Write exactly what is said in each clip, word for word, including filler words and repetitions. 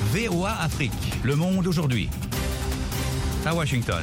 V O A Afrique, le monde aujourd'hui. À Washington.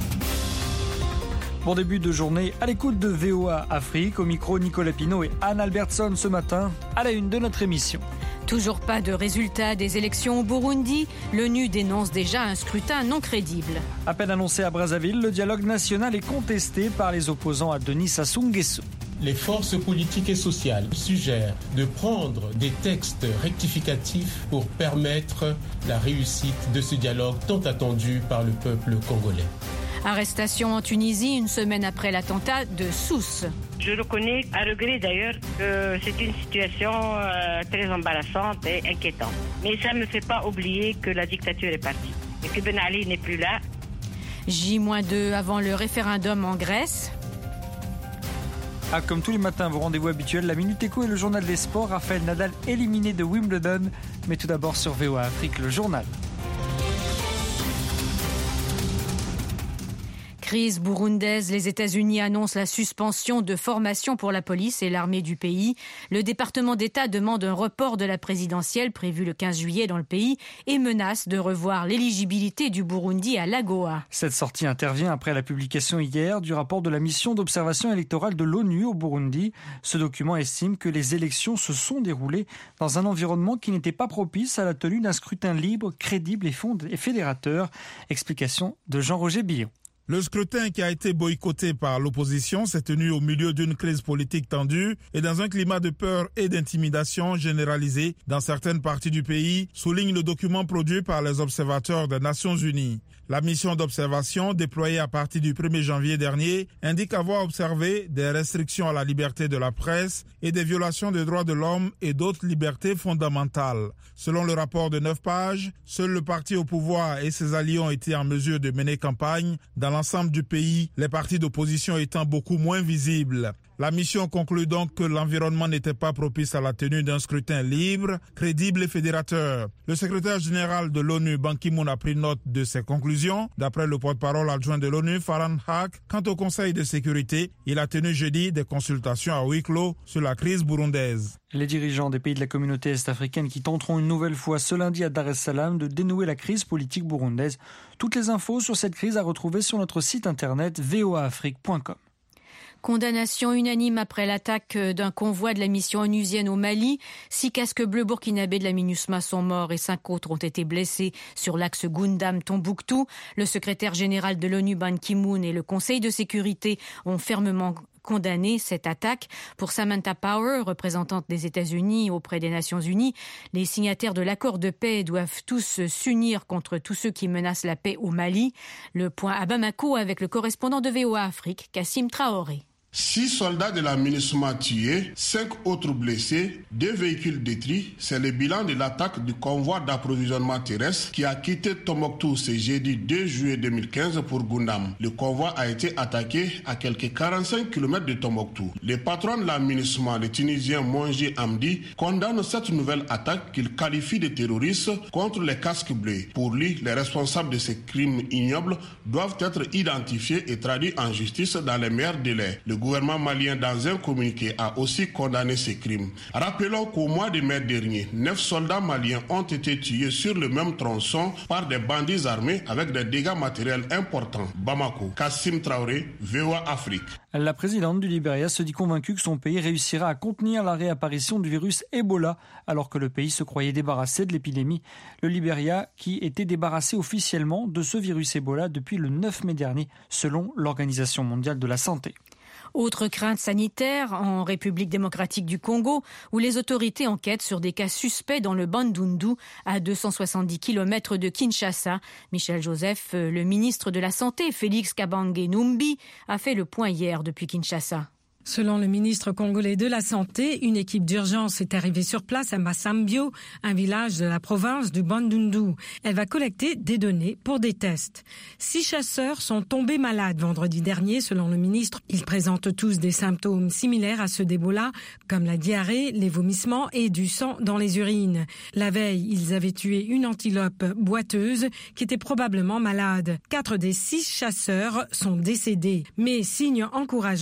Bon début de journée à l'écoute de V O A Afrique. Au micro, Nicolas Pinault et Anne Albertson ce matin, à la une de notre émission. Toujours pas de résultat des élections au Burundi. L'ONU dénonce déjà un scrutin non crédible. À peine annoncé à Brazzaville, le dialogue national est contesté par les opposants à Denis Sassou Nguesso. Les forces politiques et sociales suggèrent de prendre des textes rectificatifs pour permettre la réussite de ce dialogue tant attendu par le peuple congolais. Arrestation en Tunisie une semaine après l'attentat de Sousse. Je reconnais, à regret d'ailleurs, que c'est une situation euh, très embarrassante et inquiétante. Mais ça ne me fait pas oublier que la dictature est partie et que Ben Ali n'est plus là. J deux avant le référendum en Grèce. Ah, comme tous les matins, vos rendez-vous habituels, la Minute Éco et le journal des sports. Rafael Nadal éliminé de Wimbledon. Mais tout d'abord sur V O A Afrique, le journal. Crise burundaise, les États-Unis annoncent la suspension de formation pour la police et l'armée du pays. Le département d'État demande un report de la présidentielle prévu le quinze juillet dans le pays et menace de revoir l'éligibilité du Burundi à l'AGOA. Cette sortie intervient après la publication hier du rapport de la mission d'observation électorale de l'ONU au Burundi. Ce document estime que les élections se sont déroulées dans un environnement qui n'était pas propice à la tenue d'un scrutin libre, crédible et, fond- et fédérateur. Explication de Jean-Roger Billon. Le scrutin qui a été boycotté par l'opposition s'est tenu au milieu d'une crise politique tendue et dans un climat de peur et d'intimidation généralisée dans certaines parties du pays, souligne le document produit par les observateurs des Nations Unies. La mission d'observation, déployée à partir du premier janvier dernier, indique avoir observé des restrictions à la liberté de la presse et des violations des droits de l'homme et d'autres libertés fondamentales. Selon le rapport de neuf pages, seul le parti au pouvoir et ses alliés ont été en mesure de mener campagne dans l'ensemble du pays, les partis d'opposition étant beaucoup moins visibles. La mission conclut donc que l'environnement n'était pas propice à la tenue d'un scrutin libre, crédible et fédérateur. Le secrétaire général de l'ONU, Ban Ki-moon, a pris note de ces conclusions. D'après le porte-parole adjoint de l'ONU, Farhan Haq, quant au Conseil de sécurité, il a tenu jeudi des consultations à huis clos sur la crise burundaise. Les dirigeants des pays de la communauté est-africaine qui tenteront une nouvelle fois ce lundi à Dar es Salaam de dénouer la crise politique burundaise. Toutes les infos sur cette crise à retrouver sur notre site internet v o a afrique point com. Condamnation unanime après l'attaque d'un convoi de la mission onusienne au Mali. Six casques bleus burkinabés de la MINUSMA sont morts et cinq autres ont été blessés sur l'axe Goundam-Tombouctou. Le secrétaire général de l'ONU, Ban Ki-moon, et le Conseil de sécurité ont fermement condamné cette attaque. Pour Samantha Power, représentante des États-Unis auprès des Nations Unies, les signataires de l'accord de paix doivent tous s'unir contre tous ceux qui menacent la paix au Mali. Le point à Bamako avec le correspondant de V O A Afrique, Kassim Traoré. Six soldats de la MINUSMA tués, cinq autres blessés, deux véhicules détruits. C'est le bilan de l'attaque du convoi d'approvisionnement terrestre qui a quitté Tombouctou ce jeudi deux juillet deux mille quinze pour Goundam. Le convoi a été attaqué à quelques quarante-cinq kilomètres de Tombouctou. Le patron de la MINUSMA, le Tunisien Monji Hamdi, condamne cette nouvelle attaque qu'il qualifie de terroriste contre les casques bleus. Pour lui, les responsables de ces crimes ignobles doivent être identifiés et traduits en justice dans les meilleurs délais. Le Le gouvernement malien, dans un communiqué, a aussi condamné ces crimes. Rappelons qu'au mois de mai dernier, neuf soldats maliens ont été tués sur le même tronçon par des bandits armés avec des dégâts matériels importants. Bamako, Kassim Traoré, V O A Afrique. La présidente du Libéria se dit convaincue que son pays réussira à contenir la réapparition du virus Ebola, alors que le pays se croyait débarrassé de l'épidémie. Le Libéria, qui était débarrassé officiellement de ce virus Ebola depuis le neuf mai dernier, selon l'Organisation mondiale de la santé. Autre crainte sanitaire en République démocratique du Congo, où les autorités enquêtent sur des cas suspects dans le Bandundu, à deux cent soixante-dix kilomètres de Kinshasa. Michel Joseph, le ministre de la Santé, Félix Kabange Numbi, a fait le point hier depuis Kinshasa. Selon le ministre congolais de la Santé, une équipe d'urgence est arrivée sur place à Massambio, un village de la province du Bandundu. Elle va collecter des données pour des tests. Six chasseurs sont tombés malades vendredi dernier, selon le ministre. Ils présentent tous des symptômes similaires à ceux d'Ebola, comme la diarrhée, les vomissements et du sang dans les urines. La veille, ils avaient tué une antilope boiteuse qui était probablement malade. Quatre des six chasseurs sont décédés. Mais signe encourageant,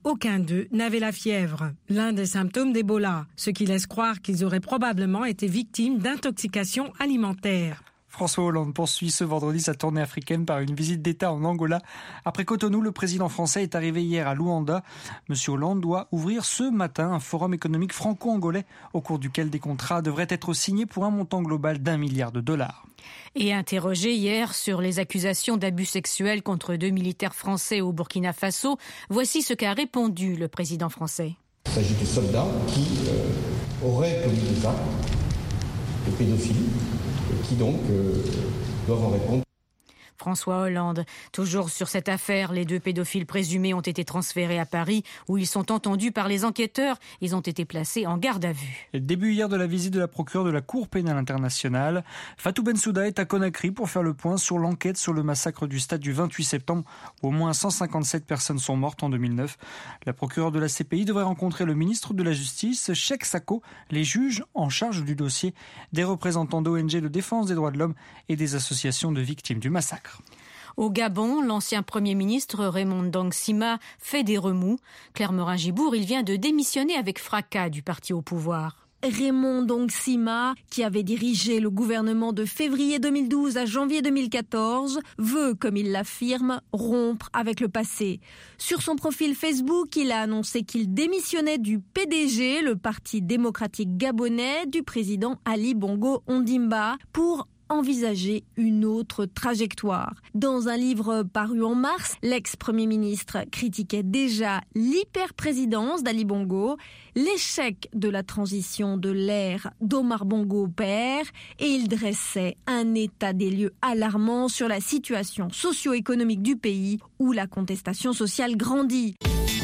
aucun d'eux n'avait la fièvre, l'un des symptômes d'Ebola, ce qui laisse croire qu'ils auraient probablement été victimes d'intoxication alimentaire. François Hollande poursuit ce vendredi sa tournée africaine par une visite d'État en Angola. Après Cotonou, le président français est arrivé hier à Luanda. Monsieur Hollande doit ouvrir ce matin un forum économique franco-angolais au cours duquel des contrats devraient être signés pour un montant global d'un milliard de dollars. Et interrogé hier sur les accusations d'abus sexuels contre deux militaires français au Burkina Faso, voici ce qu'a répondu le président français. Il s'agit de soldats qui euh, auraient commis des actes de pédophilie et qui donc euh, doivent en répondre. François Hollande. Toujours sur cette affaire, les deux pédophiles présumés ont été transférés à Paris où ils sont entendus par les enquêteurs. Ils ont été placés en garde à vue. Le début hier de la visite de la procureure de la Cour pénale internationale. Fatou Bensouda est à Conakry pour faire le point sur l'enquête sur le massacre du stade du vingt-huit septembre où au moins cent cinquante-sept personnes sont mortes en deux mille neuf. La procureure de la C P I devrait rencontrer le ministre de la Justice, Cheikh Sako, les juges en charge du dossier, des représentants d'O N G de défense des droits de l'homme et des associations de victimes du massacre. Au Gabon, l'ancien Premier ministre Raymond Ndong Sima fait des remous. Claire Morin-Gibour, il vient de démissionner avec fracas du parti au pouvoir. Raymond Ndong Sima, qui avait dirigé le gouvernement de février deux mille douze à janvier deux mille quatorze, veut, comme il l'affirme, rompre avec le passé. Sur son profil Facebook, il a annoncé qu'il démissionnait du P D G, le Parti démocratique gabonais, du président Ali Bongo Ondimba, pour envisager une autre trajectoire. Dans un livre paru en mars, l'ex-premier ministre critiquait déjà l'hyper-présidence d'Ali Bongo, l'échec de la transition de l'ère d'Omar Bongo père, et il dressait un état des lieux alarmant sur la situation socio-économique du pays où la contestation sociale grandit.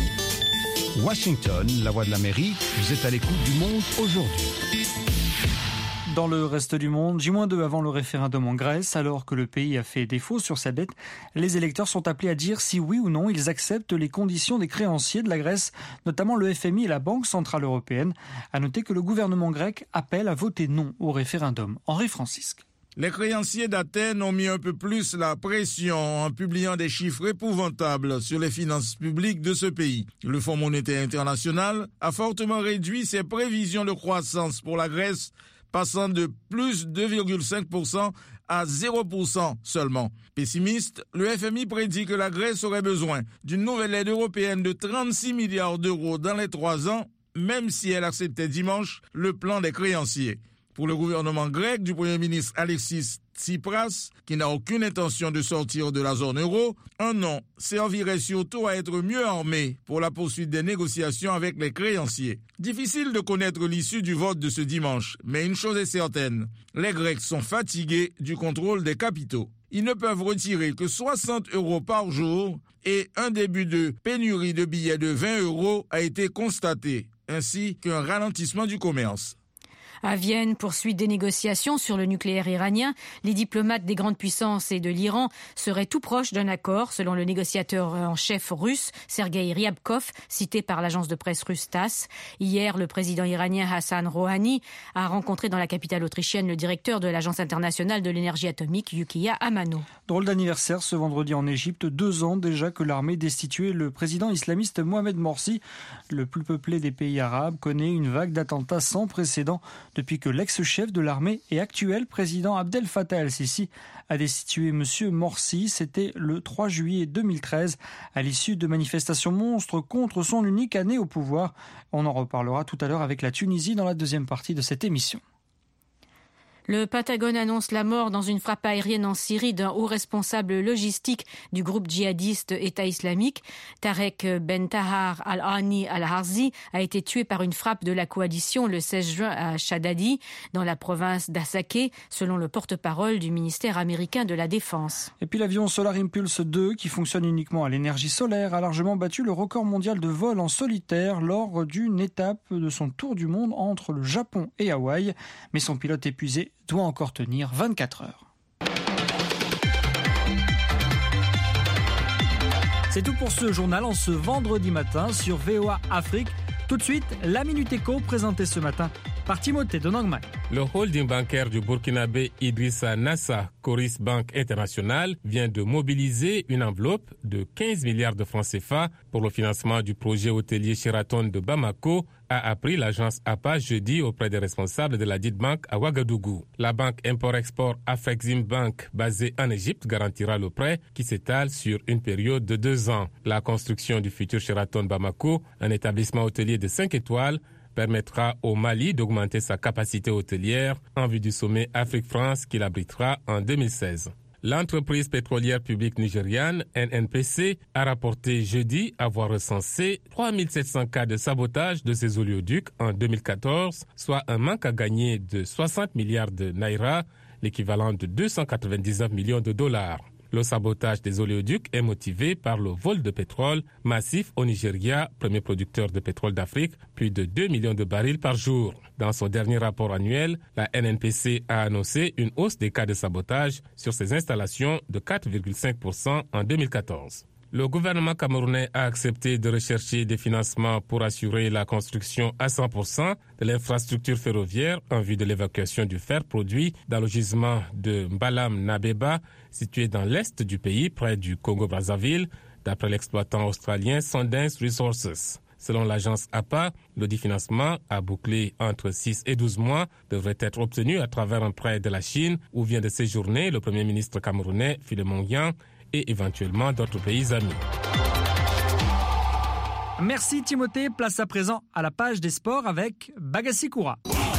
Washington, la voix de l'Amérique, vous êtes à l'écoute du Monde aujourd'hui. Dans le reste du monde, J deux avant le référendum en Grèce, alors que le pays a fait défaut sur sa dette, les électeurs sont appelés à dire si oui ou non ils acceptent les conditions des créanciers de la Grèce, notamment le F M I et la Banque Centrale Européenne. À noter que le gouvernement grec appelle à voter non au référendum. Henri Francisque. Les créanciers d'Athènes ont mis un peu plus la pression en publiant des chiffres épouvantables sur les finances publiques de ce pays. Le Fonds monétaire international a fortement réduit ses prévisions de croissance pour la Grèce, passant de plus deux virgule cinq pour cent à zéro pour cent seulement. Pessimiste, le F M I prédit que la Grèce aurait besoin d'une nouvelle aide européenne de trente-six milliards d'euros dans les trois ans, même si elle acceptait dimanche le plan des créanciers. Pour le gouvernement grec du Premier ministre Alexis Tsipras, qui n'a aucune intention de sortir de la zone euro, un non servirait surtout à être mieux armé pour la poursuite des négociations avec les créanciers. Difficile de connaître l'issue du vote de ce dimanche, mais une chose est certaine, les Grecs sont fatigués du contrôle des capitaux. Ils ne peuvent retirer que soixante euros par jour et un début de pénurie de billets de vingt euros a été constaté, ainsi qu'un ralentissement du commerce. À Vienne, poursuite des négociations sur le nucléaire iranien. Les diplomates des grandes puissances et de l'Iran seraient tout proches d'un accord, selon le négociateur en chef russe, Sergueï Ryabkov, cité par l'agence de presse russe TASS. Hier, le président iranien Hassan Rouhani a rencontré dans la capitale autrichienne le directeur de l'Agence internationale de l'énergie atomique, Yukiya Amano. Drôle d'anniversaire ce vendredi en Égypte, deux ans déjà que l'armée destituait le président islamiste Mohamed Morsi. Le plus peuplé des pays arabes connaît une vague d'attentats sans précédent depuis que l'ex-chef de l'armée et actuel président Abdel Fattah el-Sisi a destitué M. Morsi. C'était le trois juillet deux mille treize, à l'issue de manifestations monstres contre son unique année au pouvoir. On en reparlera tout à l'heure avec la Tunisie dans la deuxième partie de cette émission. Le Pentagone annonce la mort dans une frappe aérienne en Syrie d'un haut responsable logistique du groupe djihadiste État islamique. Tarek Ben Tahar Al-Ani Al-Harzi a été tué par une frappe de la coalition le seize juin à Shadadi, dans la province d'Asake, selon le porte-parole du ministère américain de la Défense. Et puis l'avion Solar Impulse deux, qui fonctionne uniquement à l'énergie solaire, a largement battu le record mondial de vol en solitaire lors d'une étape de son tour du monde entre le Japon et Hawaï. Mais son pilote épuisé doit encore tenir vingt-quatre heures. C'est tout pour ce journal en ce vendredi matin sur V O A Afrique. Tout de suite, la Minute Éco présentée ce matin par Timothée Donangmai. Le holding bancaire du Burkinabé Idrissa Nassa Coris Bank International vient de mobiliser une enveloppe de quinze milliards de francs C F A pour le financement du projet hôtelier Sheraton de Bamako, a appris l'agence A P A jeudi auprès des responsables de la dite banque à Ouagadougou. La banque Import-Export Afrexim Bank, basée en Égypte, garantira le prêt qui s'étale sur une période de deux ans. La construction du futur Sheraton Bamako, un établissement hôtelier de cinq étoiles, permettra au Mali d'augmenter sa capacité hôtelière en vue du sommet Afrique-France qu'il abritera en deux mille seize. L'entreprise pétrolière publique nigériane N N P C a rapporté jeudi avoir recensé trois mille sept cents cas de sabotage de ses oléoducs en deux mille quatorze, soit un manque à gagner de soixante milliards de naira, l'équivalent de deux cent quatre-vingt-dix-neuf millions de dollars. Le sabotage des oléoducs est motivé par le vol de pétrole massif au Nigeria, premier producteur de pétrole d'Afrique, plus de deux millions de barils par jour. Dans son dernier rapport annuel, la N N P C a annoncé une hausse des cas de sabotage sur ses installations de quatre virgule cinq pour cent en deux mille quatorze. Le gouvernement camerounais a accepté de rechercher des financements pour assurer la construction à cent pour cent de l'infrastructure ferroviaire en vue de l'évacuation du fer produit dans le gisement de Mbalam Nabeba, situé dans l'est du pays, près du Congo-Brazzaville, d'après l'exploitant australien Sundance Resources. Selon l'agence A P A, le dit financement, à boucler entre six et douze mois, devrait être obtenu à travers un prêt de la Chine où vient de séjourner le premier ministre camerounais Philemon Yang et éventuellement d'autres pays amis. Merci Timothée. Place à présent à la page des sports avec Bagassi Koura.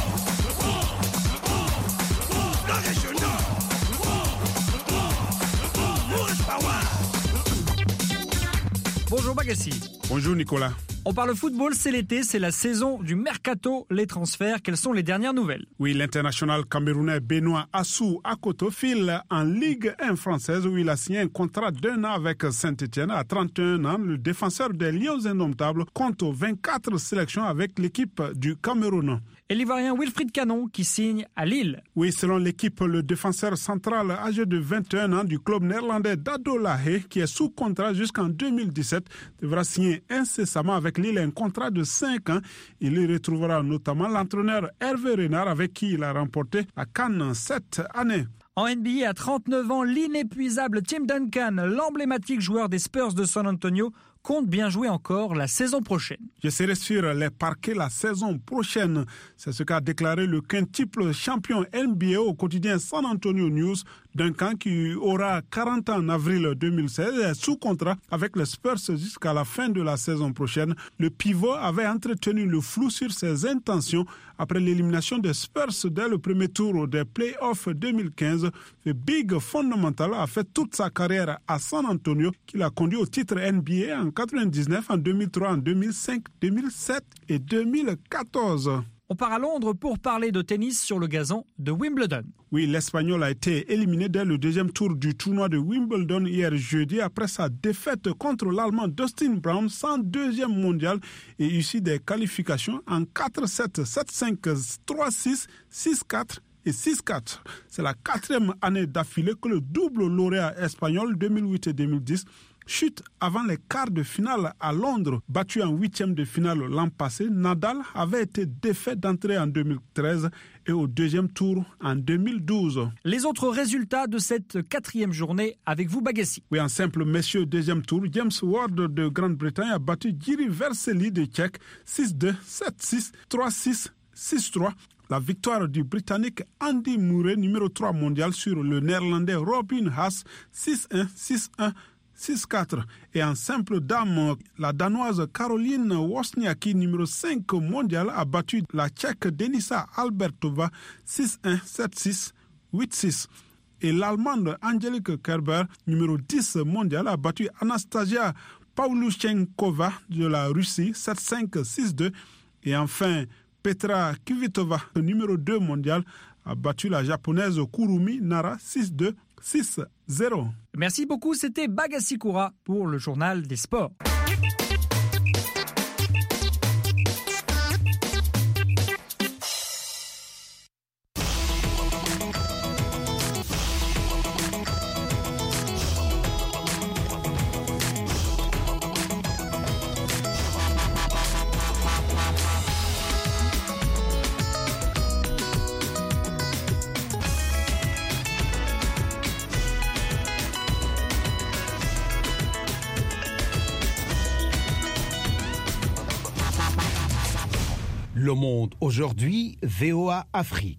Bonjour Bagassi. Bonjour Nicolas. On parle football, c'est l'été, c'est la saison du mercato, les transferts. Quelles sont les dernières nouvelles? Oui, l'international camerounais Benoît Assou Akoto file en Ligue un française où il a signé un contrat d'un an avec Saint-Etienne. À trente et un ans, le défenseur des Lions Indomptables compte vingt-quatre sélections avec l'équipe du Cameroun. Et l'Ivoirien Wilfried Canon qui signe à Lille. Oui, selon l'équipe, le défenseur central âgé de vingt et un ans du club néerlandais d'Ado Lahey, qui est sous contrat jusqu'en deux mille dix-sept, devra signer incessamment avec Lille un contrat de cinq ans. Il y retrouvera notamment l'entraîneur Hervé Renard avec qui il a remporté la CAN cette année. En N B A, à trente-neuf ans, l'inépuisable Tim Duncan, l'emblématique joueur des Spurs de San Antonio, compte bien jouer encore la saison prochaine. Je serai sur les parquets la saison prochaine. C'est ce qu'a déclaré le quintuple champion N B A au quotidien San Antonio News. Duncan, qui aura quarante ans en avril deux mille seize, est sous contrat avec les Spurs jusqu'à la fin de la saison prochaine. Le pivot avait entretenu le flou sur ses intentions après l'élimination des Spurs dès le premier tour des playoffs deux mille quinze. Le Big Fondamental a fait toute sa carrière à San Antonio, qui l'a conduit au titre N B A en quatre-vingt-dix-neuf, en deux mille trois, en deux mille cinq, deux mille sept et deux mille quatorze. On part à Londres pour parler de tennis sur le gazon de Wimbledon. Oui, l'Espagnol a été éliminé dès le deuxième tour du tournoi de Wimbledon hier jeudi après sa défaite contre l'Allemand Dustin Brown, cent deuxième mondial et issu des qualifications en quatre sept, sept cinq, trois six, six quatre et six quatre. C'est la quatrième année d'affilée que le double lauréat espagnol deux mille huit et deux mille dix chute avant les quarts de finale à Londres. Battu en huitième de finale l'an passé, Nadal avait été défait d'entrée en deux mille treize et au deuxième tour en deux mille douze. Les autres résultats de cette quatrième journée avec vous, Bagassi. Oui, en simple messieurs, deuxième tour, James Ward de Grande-Bretagne a battu Jiri Versely de Tchèque six deux, sept six, trois six, six trois. La victoire du Britannique Andy Murray, numéro trois mondial, sur le Néerlandais Robin Haas six un, six un, six quatre. Et en simple dame, la Danoise Caroline Wozniacki, numéro cinq mondial, a battu la Tchèque Denisa Albertova six un, sept six, huit six. Et l'Allemande Angelique Kerber, numéro dix mondial, a battu Anastasia Pavlyuchenkova de la Russie sept cinq, six deux. Et enfin, Petra Kvitova, numéro deux mondial, a battu la japonaise Kurumi Nara six deux, six zéro. Merci beaucoup, c'était Bagassi Koura pour le journal des sports. Le Monde aujourd'hui, V O A Afrique.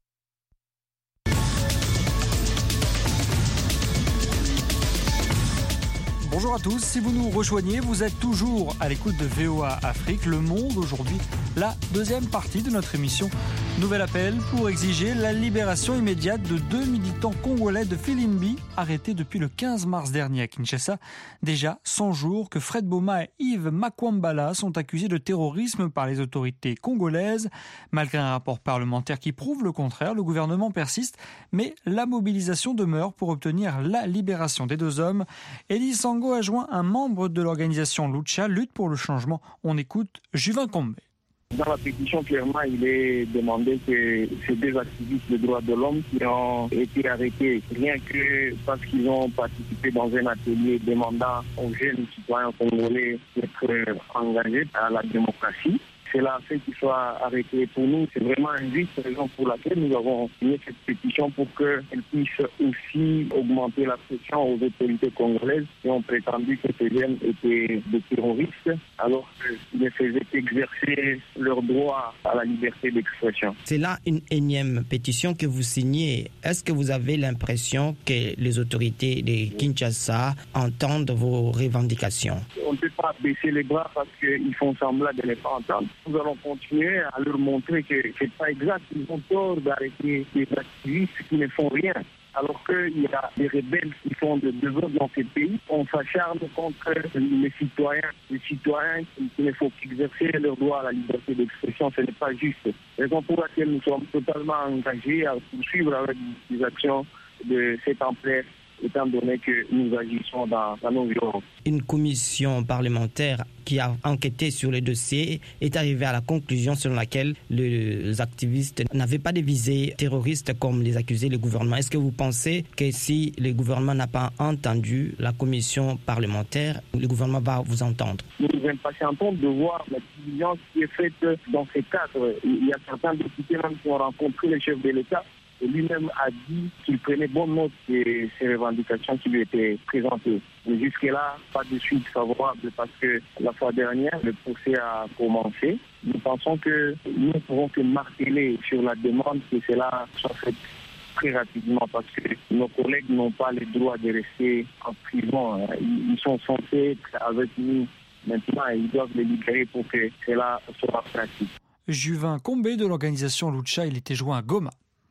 Bonjour à tous, si vous nous rejoignez, vous êtes toujours à l'écoute de V O A Afrique, Le Monde aujourd'hui, la deuxième partie de notre émission. Nouvel appel pour exiger la libération immédiate de deux militants congolais de Filimbi, arrêtés depuis le quinze mars dernier à Kinshasa. Déjà cent jours que Fred Boma et Yves Makwambala sont accusés de terrorisme par les autorités congolaises. Malgré un rapport parlementaire qui prouve le contraire, le gouvernement persiste, mais la mobilisation demeure pour obtenir la libération des deux hommes. Elie Sango a joint un membre de l'organisation Lucha, Lutte pour le changement. On écoute Juvin Combe. Dans la pétition, clairement, il est demandé que ces deux activistes des droits de l'homme qui ont été arrêtés, rien que parce qu'ils ont participé dans un atelier demandant aux jeunes citoyens congolais d'être engagés à la démocratie, cela fait qu'ils soient arrêtés. Pour nous, c'est vraiment une juste raison pour laquelle nous avons signé cette pétition pour qu'elle puisse aussi augmenter la pression aux autorités congolaises qui ont prétendu que ces jeunes étaient des terroristes alors qu'ils ne faisaient qu'exercer leur droit à la liberté d'expression. C'est là une énième pétition que vous signez. Est-ce que vous avez l'impression que les autorités de Kinshasa entendent vos revendications? On ne peut pas baisser les bras parce qu'ils font semblant de ne pas entendre. Nous allons continuer à leur montrer que ce n'est pas exact. Ils ont tort d'arrêter des activistes qui ne font rien. Alors qu'il y a des rebelles qui font de désordre dans ces pays, on s'acharne contre les citoyens. Les citoyens qui ne font qu'exercer leur droit à la liberté d'expression, ce n'est pas juste. Raison pour laquelle nous sommes totalement engagés à poursuivre avec des actions de cette ampleur, étant donné que nous agissons dans la non-violence. Une commission parlementaire qui a enquêté sur le dossier est arrivée à la conclusion selon laquelle les activistes n'avaient pas de visée terroriste comme les accusait le gouvernement. Est-ce que vous pensez que si le gouvernement n'a pas entendu la commission parlementaire, le gouvernement va vous entendre? Nous nous impatientons de voir la diligence qui est faite dans ces cadres. Il y a certains députés même qui ont rencontré le chef de l'État. Et lui-même a dit qu'il prenait bonne note de ces revendications qui lui étaient présentées. Mais jusque-là, pas de suite favorable parce que la fois dernière, le procès a commencé. Nous pensons que nous pourrons que marteler sur la demande que cela soit fait très rapidement parce que nos collègues n'ont pas le droit de rester en prison. Ils sont censés être avec nous maintenant et ils doivent les libérer pour que cela soit pratique. Juvin Combe de l'organisation Lucha, il était joint à Goma.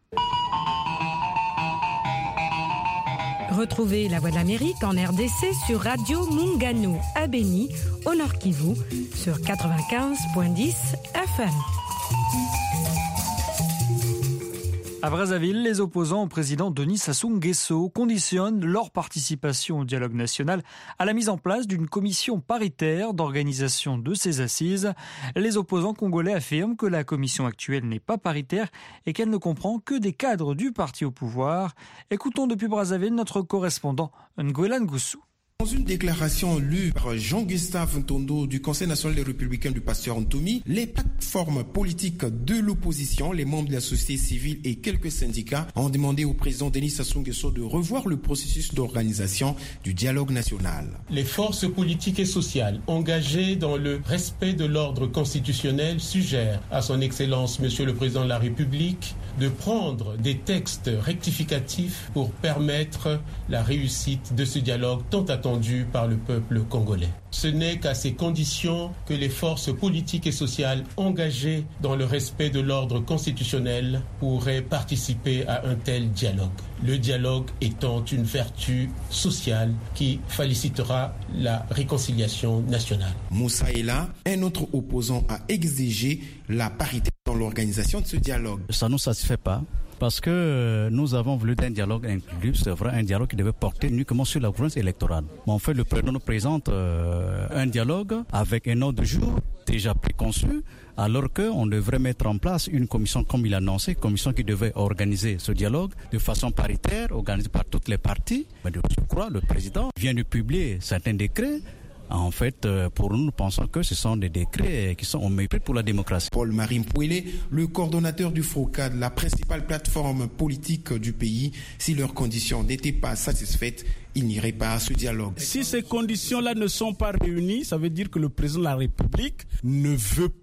Retrouvez La Voix de l'Amérique en R D C sur Radio Mungano à Beni, au Nord Kivu, sur quatre-vingt-quinze virgule dix F M. À Brazzaville, les opposants au président Denis Sassou Nguesso conditionnent leur participation au dialogue national à la mise en place d'une commission paritaire d'organisation de ces assises. Les opposants congolais affirment que la commission actuelle n'est pas paritaire et qu'elle ne comprend que des cadres du parti au pouvoir. Écoutons depuis Brazzaville notre correspondant Nguelan Goussou. Dans une déclaration lue par Jean-Gustave Ntondo du Conseil national des républicains du Pasteur Ntoumi, les plateformes politiques de l'opposition, les membres de la société civile et quelques syndicats ont demandé au président Denis Sassou Nguesso de revoir le processus d'organisation du dialogue national. Les forces politiques et sociales engagées dans le respect de l'ordre constitutionnel suggèrent à son Excellence Monsieur le Président de la République de prendre des textes rectificatifs pour permettre la réussite de ce dialogue tant attendu par le peuple congolais. Ce n'est qu'à ces conditions que les forces politiques et sociales engagées dans le respect de l'ordre constitutionnel pourraient participer à un tel dialogue. Le dialogue étant une vertu sociale qui félicitera la réconciliation nationale. Moussa Ela, un autre opposant, a exigé la parité dans l'organisation de ce dialogue. Ça ne nous satisfait pas. Parce que nous avons voulu un dialogue inclusif, c'est vrai, un dialogue qui devait porter uniquement sur la gouvernance électorale. Mais en fait, le président nous présente euh, un dialogue avec un ordre de jour déjà préconçu, alors qu'on devrait mettre en place une commission, comme il a annoncé, une commission qui devait organiser ce dialogue de façon paritaire, organisée par toutes les parties. Mais je crois le président vient de publier certains décrets. En fait, pour nous, nous pensons que ce sont des décrets qui sont au mépris pour la démocratie. Paul-Marie Mpouélé, le coordonnateur du FROCAD, la principale plateforme politique du pays, si leurs conditions n'étaient pas satisfaites, il n'irait pas à ce dialogue. Si ces conditions-là ne sont pas réunies, ça veut dire que le président de la République ne veut pas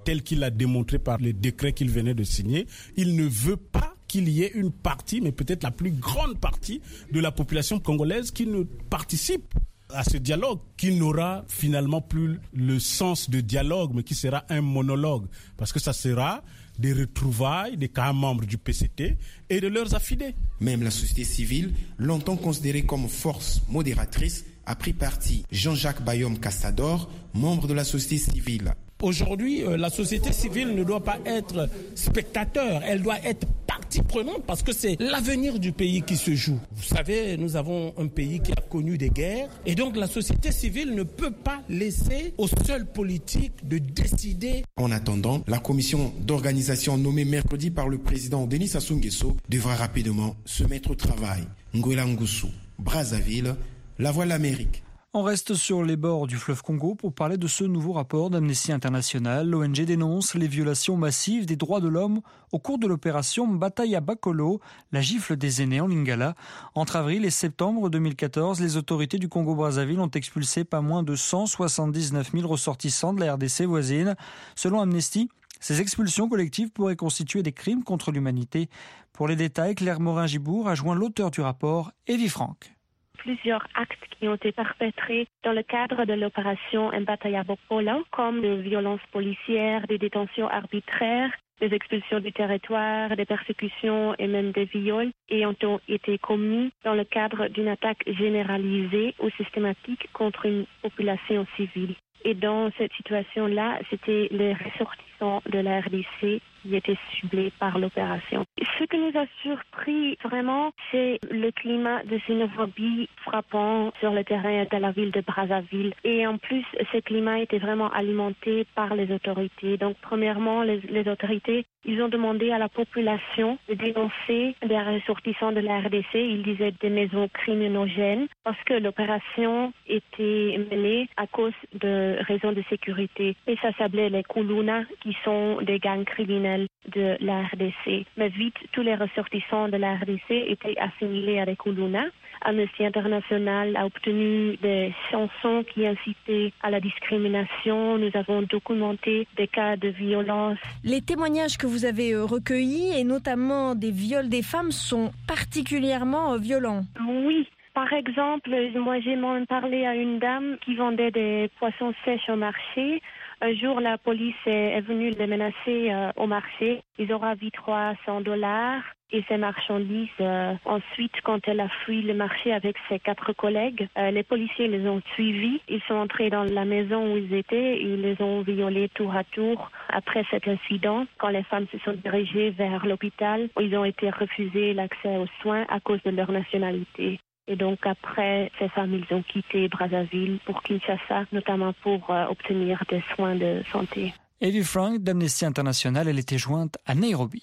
tel qu'il l'a démontré par les décrets qu'il venait de signer. Il ne veut pas qu'il y ait une partie, mais peut-être la plus grande partie de la population congolaise qui ne participe à ce dialogue, qui n'aura finalement plus le sens de dialogue, mais qui sera un monologue, parce que ça sera des retrouvailles des cas membres du P C T et de leurs affidés. Même la société civile, longtemps considérée comme force modératrice, a pris parti. Jean-Jacques Bayom Cassador, membre de la société civile. Aujourd'hui, euh, la société civile ne doit pas être spectateur, elle doit être partie prenante parce que c'est l'avenir du pays qui se joue. Vous savez, nous avons un pays qui a connu des guerres et donc la société civile ne peut pas laisser aux seuls politiques de décider. En attendant, la commission d'organisation nommée mercredi par le président Denis Sassou Nguesso devra rapidement se mettre au travail. Ngwela Ngusu, Brazzaville, La Voix de l'Amérique. On reste sur les bords du fleuve Congo pour parler de ce nouveau rapport d'Amnesty International. L'O N G dénonce les violations massives des droits de l'homme au cours de l'opération Mbataya Bakolo, la gifle des aînés en Lingala. Entre avril et septembre deux mille quatorze, les autorités du Congo-Brazzaville ont expulsé pas moins de cent soixante-dix-neuf mille ressortissants de la R D C voisine. Selon Amnesty, ces expulsions collectives pourraient constituer des crimes contre l'humanité. Pour les détails, Claire Morin-Gibour a joint l'auteur du rapport, Evie Franck. Plusieurs actes qui ont été perpétrés dans le cadre de l'opération Mbataya Bakolo, comme des violences policières, des détentions arbitraires, des expulsions du territoire, des persécutions et même des viols, et ont été commis dans le cadre d'une attaque généralisée ou systématique contre une population civile. Et dans cette situation-là, c'était les ressortissants de la R D C qui étaient ciblés par l'opération. Ce qui nous a surpris vraiment, c'est le climat de xénophobie frappant sur le terrain de la ville de Brazzaville. Et en plus, ce climat était vraiment alimenté par les autorités. Donc, premièrement, les, les autorités, ils ont demandé à la population de dénoncer des ressortissants de la R D C. Ils disaient des maisons criminogènes parce que l'opération était menée à cause de raisons de sécurité. Et ça s'appelait les Kuluna, qui sont des gangs criminels de la R D C. Mais vite, tous les ressortissants de la R D C étaient assimilés à des Kuluna. Amnesty International a obtenu des chansons qui incitaient à la discrimination. Nous avons documenté des cas de violence. Les témoignages que vous avez recueillis, et notamment des viols des femmes, sont particulièrement violents. Oui. Par exemple, moi j'ai même parlé à une dame qui vendait des poissons sèches au marché. Un jour, la police est venue les menacer euh, au marché. Ils ont ravi trois cents dollars et ses marchandises. Euh, ensuite, quand elle a fui le marché avec ses quatre collègues, euh, les policiers les ont suivis. Ils sont entrés dans la maison où ils étaient et ils les ont violés tour à tour. Après cet incident, quand les femmes se sont dirigées vers l'hôpital, ils ont été refusés l'accès aux soins à cause de leur nationalité. Et donc après, ces femmes, ils ont quitté Brazzaville pour Kinshasa, notamment pour euh, obtenir des soins de santé. Evie Franck d'Amnesty International, elle était jointe à Nairobi.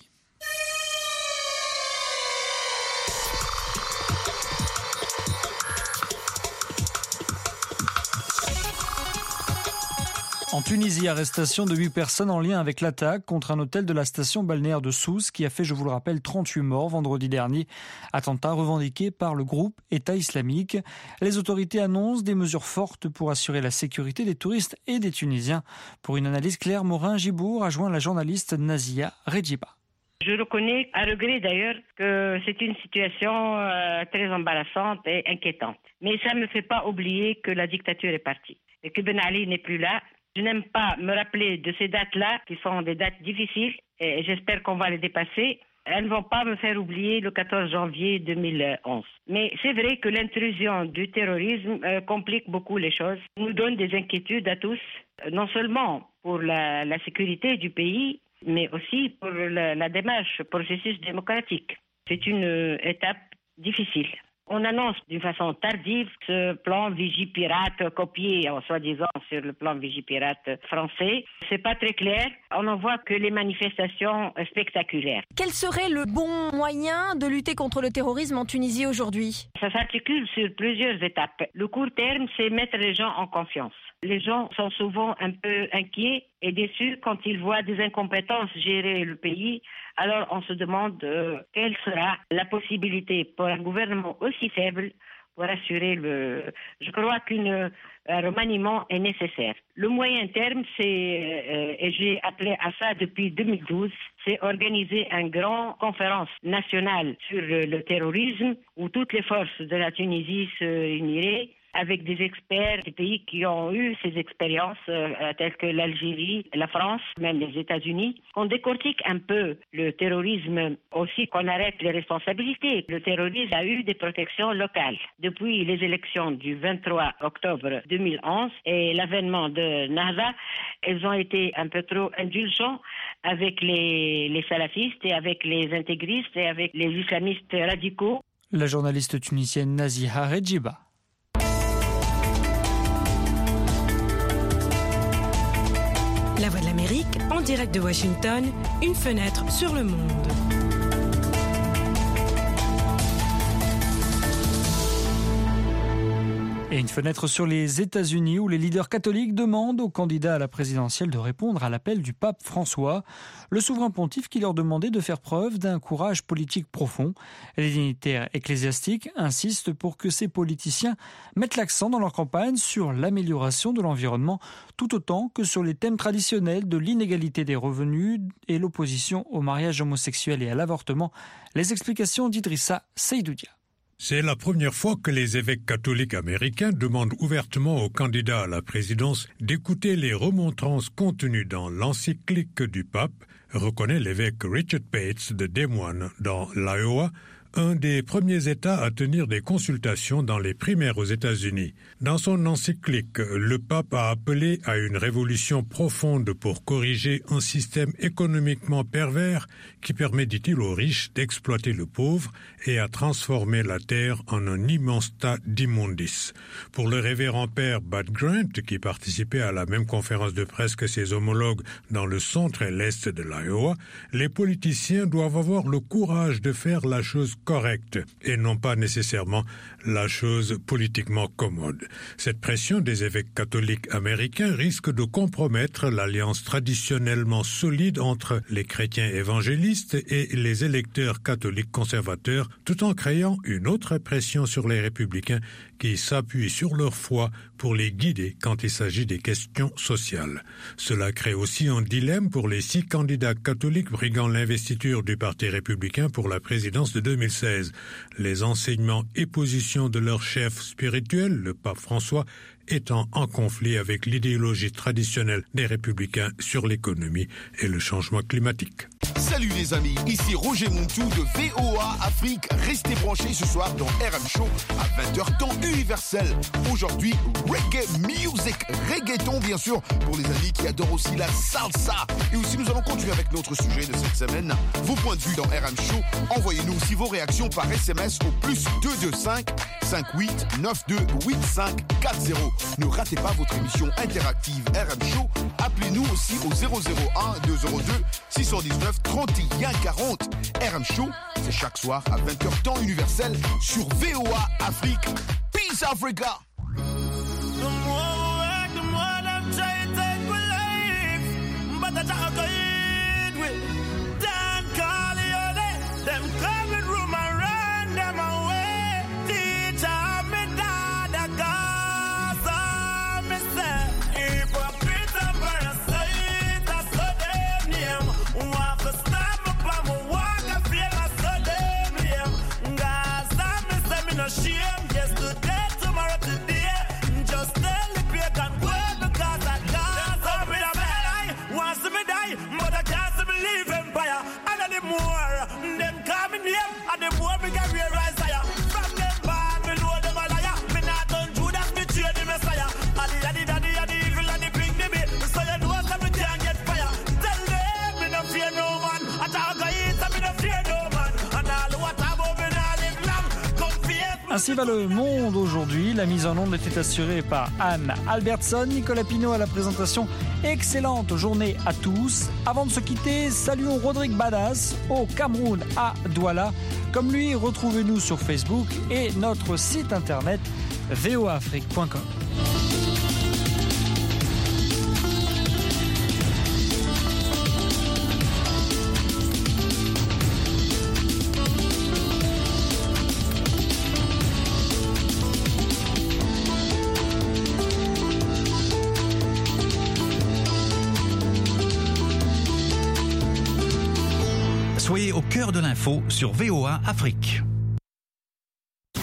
En Tunisie, arrestation de huit personnes en lien avec l'attaque contre un hôtel de la station balnéaire de Sousse qui a fait, je vous le rappelle, trente-huit morts vendredi dernier. Attentat revendiqué par le groupe État islamique. Les autorités annoncent des mesures fortes pour assurer la sécurité des touristes et des Tunisiens. Pour une analyse, Claire Morin-Gibour a joint la journaliste Nazia Redjiba. Je reconnais, à regret d'ailleurs, que c'est une situation euh, très embarrassante et inquiétante. Mais ça ne me fait pas oublier que la dictature est partie et que Ben Ali n'est plus là. Je n'aime pas me rappeler de ces dates-là, qui sont des dates difficiles, et j'espère qu'on va les dépasser. Elles ne vont pas me faire oublier le quatorze janvier deux mille onze. Mais c'est vrai que l'intrusion du terrorisme euh, complique beaucoup les choses, nous donne des inquiétudes à tous, non seulement pour la, la sécurité du pays, mais aussi pour la, la démarche, le processus démocratique. C'est une euh, étape difficile. On annonce d'une façon tardive ce plan Vigipirate copié, en soi-disant, sur le plan Vigipirate français. C'est pas très clair. On n'en voit que les manifestations spectaculaires. Quel serait le bon moyen de lutter contre le terrorisme en Tunisie aujourd'hui ? Ça s'articule sur plusieurs étapes. Le court terme, c'est mettre les gens en confiance. Les gens sont souvent un peu inquiets et déçus quand ils voient des incompétences gérer le pays. Alors on se demande euh, quelle sera la possibilité pour un gouvernement aussi faible, pour assurer le... Je crois qu'un remaniement est nécessaire. Le moyen terme, c'est, euh, et j'ai appelé à ça depuis deux mille douze, c'est organiser une grande conférence nationale sur le, le terrorisme où toutes les forces de la Tunisie se réuniraient avec des experts des pays qui ont eu ces expériences, euh, telles que l'Algérie, la France, même les États-Unis. On décortique un peu le terrorisme aussi, qu'on arrête les responsabilités. Le terrorisme a eu des protections locales. Depuis les élections du vingt-trois octobre deux mille onze et l'avènement de Nahda, elles ont été un peu trop indulgents avec les, les salafistes et avec les intégristes et avec les islamistes radicaux. La journaliste tunisienne Naziha Redjiba. La Voix de l'Amérique, en direct de Washington, une fenêtre sur le monde. Et une fenêtre sur les États-Unis où les leaders catholiques demandent aux candidats à la présidentielle de répondre à l'appel du pape François, le souverain pontife qui leur demandait de faire preuve d'un courage politique profond. Les dignitaires ecclésiastiques insistent pour que ces politiciens mettent l'accent dans leur campagne sur l'amélioration de l'environnement tout autant que sur les thèmes traditionnels de l'inégalité des revenus et l'opposition au mariage homosexuel et à l'avortement. Les explications d'Idrissa Seydoudia. C'est la première fois que les évêques catholiques américains demandent ouvertement aux candidats à la présidence d'écouter les remontrances contenues dans l'encyclique du pape, reconnaît l'évêque Richard Pates de Des Moines dans l'Iowa, un des premiers États à tenir des consultations dans les primaires aux États-Unis. Dans son encyclique, le pape a appelé à une révolution profonde pour corriger un système économiquement pervers qui permet, dit-il, aux riches d'exploiter le pauvre et à transformer la terre en un immense tas d'immondices. Pour le révérend père Bud Grant, qui participait à la même conférence de presse que ses homologues dans le centre et l'est de l'Iowa, les politiciens doivent avoir le courage de faire la chose correcte et non pas nécessairement la chose politiquement commode. Cette pression des évêques catholiques américains risque de compromettre l'alliance traditionnellement solide entre les chrétiens évangélistes et les électeurs catholiques conservateurs, tout en créant une autre pression sur les républicains qui s'appuient sur leur foi pour les guider quand il s'agit des questions sociales. Cela crée aussi un dilemme pour les six candidats catholiques briguant l'investiture du Parti républicain pour la présidence de deux mille seize. Les enseignements et positions de leur chef spirituel, le pape François, étant en conflit avec l'idéologie traditionnelle des républicains sur l'économie et le changement climatique. Salut les amis, ici Roger Montou de V O A Afrique. Restez branchés ce soir dans R M Show à vingt heures temps universel. Aujourd'hui, reggae music, reggaeton bien sûr, pour les amis qui adorent aussi la salsa. Et aussi nous allons continuer avec notre sujet de cette semaine, vos points de vue dans R M Show. Envoyez-nous aussi vos réactions par S M S au plus deux deux cinq, cinq huit neuf deux, huit cinq quatre zéro. Ne ratez pas votre émission interactive R M Show. Appelez-nous aussi au zéro zéro un deux zéro deux six cent dix-neuf trente et un quarante. R M Show, c'est chaque soir à vingt heures temps universel sur V O A Afrique. Peace Africa! Ainsi va le monde aujourd'hui. La mise en onde était assurée par Anne Albertson, Nicolas Pinault à la présentation. Excellente journée à tous. Avant de se quitter, saluons Rodrigue Badass au Cameroun à Douala. Comme lui, retrouvez-nous sur Facebook et notre site internet v o a afrique point com. cœur de l'info sur V O A Afrique.